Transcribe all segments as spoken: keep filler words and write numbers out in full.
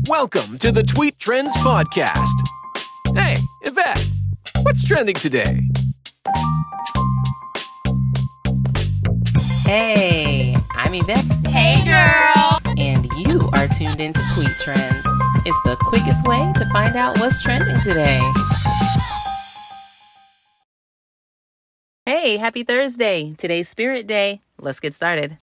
Welcome to the Tweet Trends Podcast. Hey, Yvette, what's trending today? Hey, I'm Yvette. Hey, girl. And you are tuned into Tweet Trends. It's the quickest way to find out what's trending today. Hey, happy Thursday. Today's Spirit Day. Let's get started.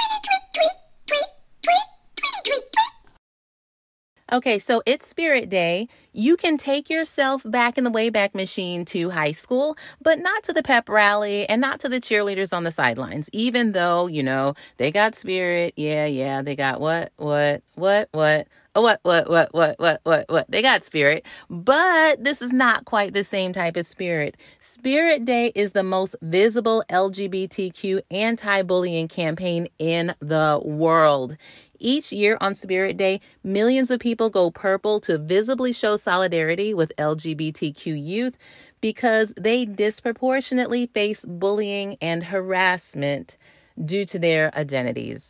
Okay, so it's Spirit Day. You can take yourself back in the Wayback Machine to high school, but not to the pep rally and not to the cheerleaders on the sidelines, even though, you know, they got spirit. Yeah, yeah, they got what, what, what, what, oh, what, what, what, what, what, what, what, they got spirit. But this is not quite the same type of spirit. Spirit Day is the most visible L G B T Q anti-bullying campaign in the world. Each year on Spirit Day, millions of people go purple to visibly show solidarity with L G B T Q youth because they disproportionately face bullying and harassment due to their identities.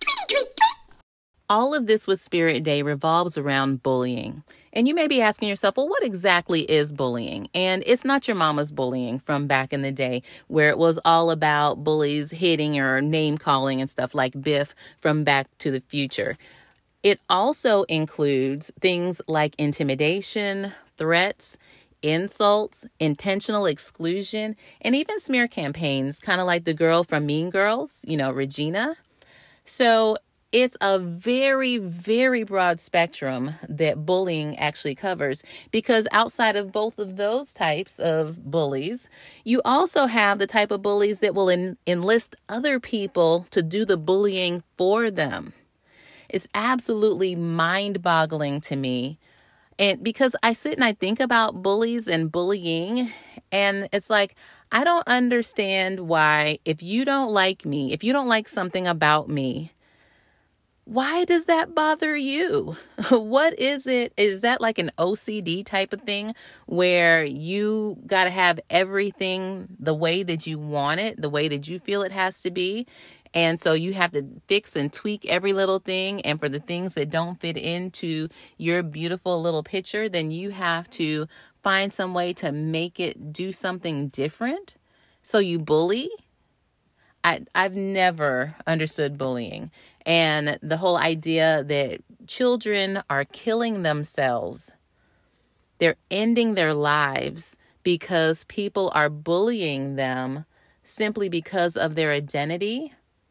All of this with Spirit Day revolves around bullying. And you may be asking yourself, well, what exactly is bullying? And it's not your mama's bullying from back in the day where it was all about bullies hitting or name calling and stuff like Biff from Back to the Future. It also includes things like intimidation, threats, insults, intentional exclusion, and even smear campaigns, kind of like the girl from Mean Girls, you know, Regina. So it's a very, very broad spectrum that bullying actually covers, because outside of both of those types of bullies, you also have the type of bullies that will en- enlist other people to do the bullying for them. It's absolutely mind-boggling to me. And because I sit and I think about bullies and bullying, and it's like, I don't understand why, if you don't like me, if you don't like something about me, why does that bother you? What is it? Is that like an O C D type of thing where you got to have everything the way that you want it, the way that you feel it has to be? And so you have to fix and tweak every little thing. And for the things that don't fit into your beautiful little picture, then you have to find some way to make it do something different. So you bully? I, I've never understood bullying. And the whole idea that children are killing themselves, they're ending their lives because people are bullying them simply because of their identity.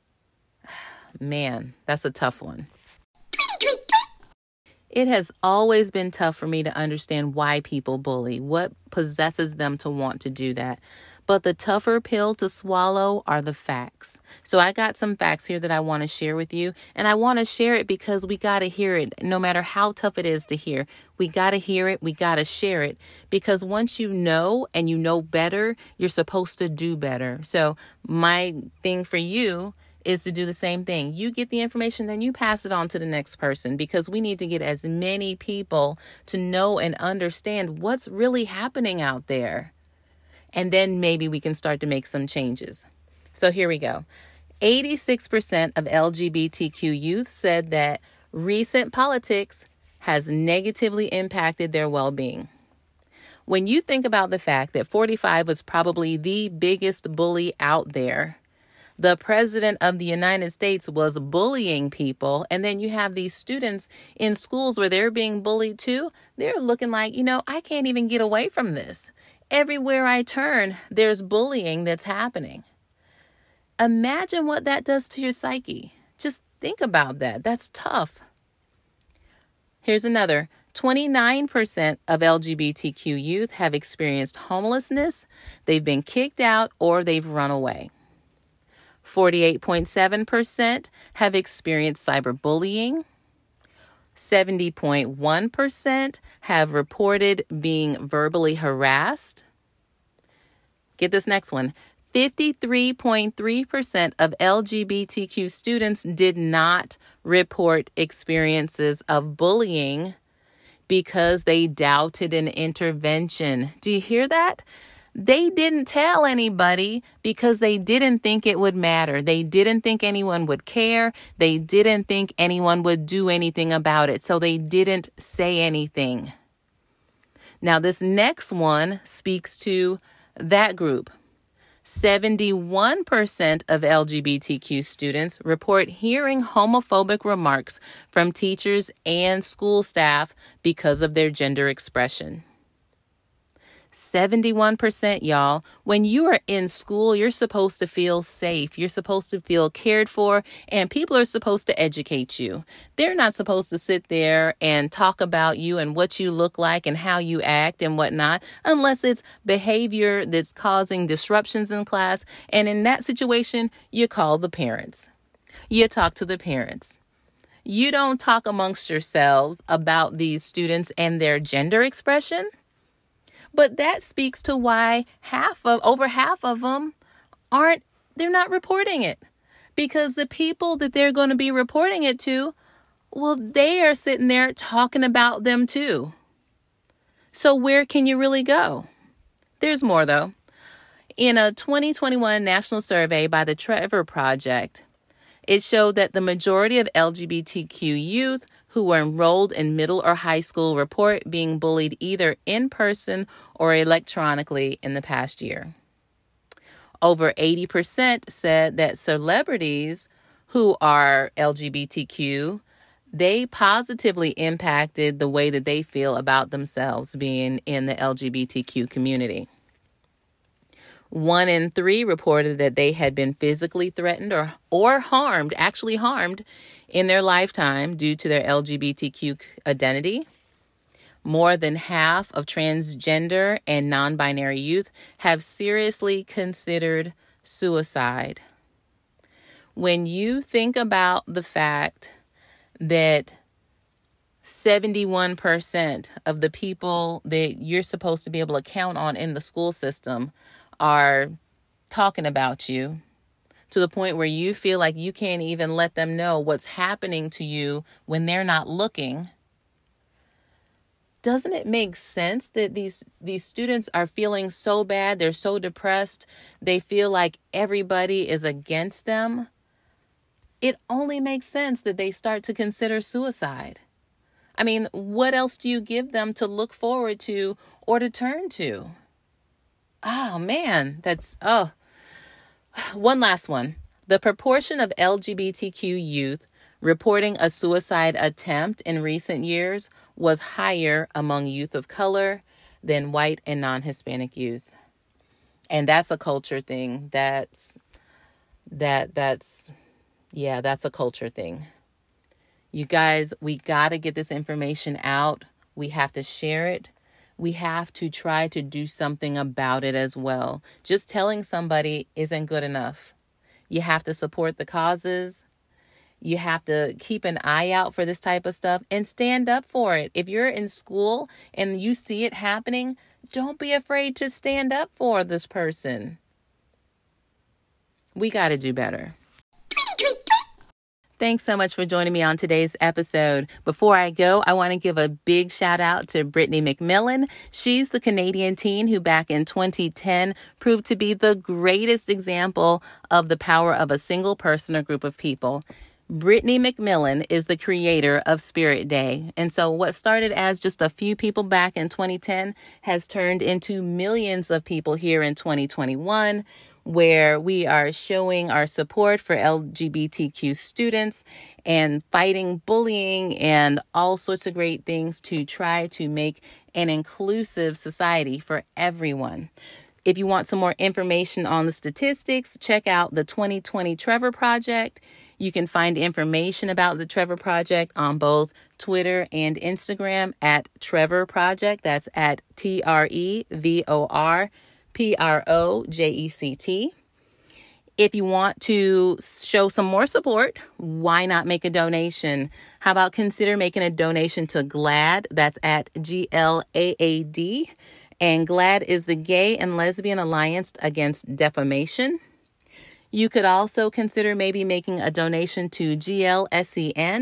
Man, that's a tough one. It has always been tough for me to understand why people bully, what possesses them to want to do that. But the tougher pill to swallow are the facts. So I got some facts here that I want to share with you. And I want to share it because we got to hear it. No matter how tough it is to hear, we got to hear it. We got to share it. Because once you know and you know better, you're supposed to do better. So my thing for you is to do the same thing. You get the information, then you pass it on to the next person, because we need to get as many people to know and understand what's really happening out there. And then maybe we can start to make some changes. So here we go. eighty-six percent of L G B T Q youth said that recent politics has negatively impacted their well-being. When you think about the fact that forty-five was probably the biggest bully out there, the president of the United States was bullying people, and then you have these students in schools where they're being bullied too, they're looking like, you know, I can't even get away from this. Everywhere I turn, there's bullying that's happening. Imagine what that does to your psyche. Just think about that. That's tough. Here's another. twenty-nine percent of L G B T Q youth have experienced homelessness. They've been kicked out or they've run away. forty-eight point seven percent have experienced cyberbullying. seventy point one percent have reported being verbally harassed. Get this next one. fifty-three point three percent of L G B T Q students did not report experiences of bullying because they doubted an intervention. Do you hear that? They didn't tell anybody because they didn't think it would matter. They didn't think anyone would care. They didn't think anyone would do anything about it. So they didn't say anything. Now, this next one speaks to that group. seventy-one percent of L G B T Q students report hearing homophobic remarks from teachers and school staff because of their gender expression. seventy-one percent, y'all. When you are in school, you're supposed to feel safe. You're supposed to feel cared for, and people are supposed to educate you. They're not supposed to sit there and talk about you and what you look like and how you act and whatnot, unless it's behavior that's causing disruptions in class. And in that situation, you call the parents. You talk to the parents. You don't talk amongst yourselves about these students and their gender expression. But that speaks to why half of, over half of them aren't, they're not reporting it. Because the people that they're going to be reporting it to, well, they are sitting there talking about them too. So where can you really go? There's more though. In a twenty twenty-one national survey by the Trevor Project, it showed that the majority of L G B T Q youth who were enrolled in middle or high school report being bullied either in person or electronically in the past year. Over eighty percent said that celebrities who are L G B T Q, they positively impacted the way that they feel about themselves being in the L G B T Q community. One in three reported that they had been physically threatened or, or harmed, actually harmed, in their lifetime due to their L G B T Q identity. More than half of transgender and non-binary youth have seriously considered suicide. When you think about the fact that seventy-one percent of the people that you're supposed to be able to count on in the school system are talking about you to the point where you feel like you can't even let them know what's happening to you when they're not looking. Doesn't it make sense that these these students are feeling so bad, they're so depressed, they feel like everybody is against them? It only makes sense that they start to consider suicide. I mean, what else do you give them to look forward to or to turn to? Oh, man, that's, oh. One last one. The proportion of L G B T Q youth reporting a suicide attempt in recent years was higher among youth of color than white and non-Hispanic youth. And that's a culture thing. That's, that, that's, yeah, that's a culture thing. You guys, we got to get this information out. We have to share it. We have to try to do something about it as well. Just telling somebody isn't good enough. You have to support the causes. You have to keep an eye out for this type of stuff and stand up for it. If you're in school and you see it happening, don't be afraid to stand up for this person. We got to do better. Thanks so much for joining me on today's episode. Before I go, I want to give a big shout out to Brittany McMillan. She's the Canadian teen who back in twenty ten proved to be the greatest example of the power of a single person or group of people. Brittany McMillan is the creator of Spirit Day. And so what started as just a few people back in twenty ten has turned into millions of people here in twenty twenty-one. Where we are showing our support for L G B T Q students and fighting bullying and all sorts of great things to try to make an inclusive society for everyone. If you want some more information on the statistics, check out the twenty twenty Trevor Project. You can find information about the Trevor Project on both Twitter and Instagram at Trevor Project. That's at T R E V O R P R O J E C T. If you want to show some more support, why not make a donation? How about consider making a donation to GLAAD? That's at G L A A D. And GLAAD is the Gay and Lesbian Alliance Against Defamation. You could also consider maybe making a donation to G L S E N,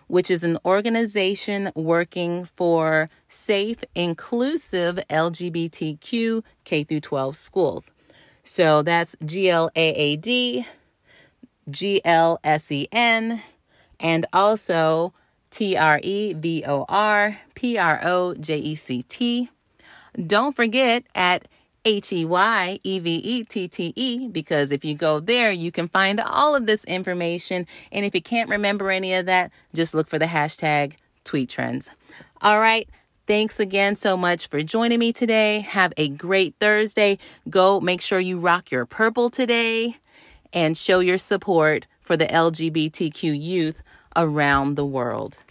which is an organization working for safe, inclusive L G B T Q K through twelve schools. So that's G L A A D, G L S E N, and also T R E V O R P R O J E C T. Don't forget at H E Y E V E T T E, because if you go there, you can find all of this information. And if you can't remember any of that, just look for the hashtag Tweet Trends. All right. Thanks again so much for joining me today. Have a great Thursday. Go make sure you rock your purple today and show your support for the L G B T Q youth around the world.